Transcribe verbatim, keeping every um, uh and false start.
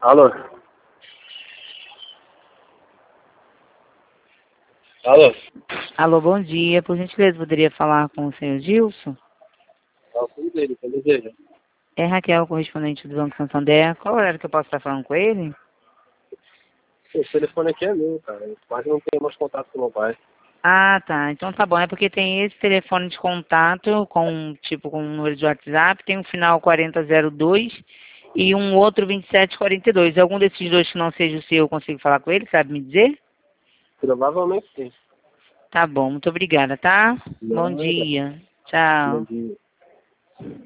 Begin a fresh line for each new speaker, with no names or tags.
Alô? Alô?
Alô, bom dia. Por gentileza, poderia falar com o senhor Gilson?
É o filho dele, que eu desejo.
É Raquel, correspondente do Banco Santander. Qual horário que eu posso estar falando com ele?
Esse telefone aqui é meu, cara. Eu quase não tenho mais contato com meu pai.
Ah, tá. Então tá bom. É porque tem esse telefone de contato com, tipo, com um número de WhatsApp, tem um final quarenta zero dois e um outro vinte e sete quarenta e dois. Algum desses dois que não seja o seu, eu consigo falar com ele, sabe me dizer?
Provavelmente sim.
Tá bom, muito obrigada, tá? Bom
Nada.
dia.
Bom
Tchau.
dia.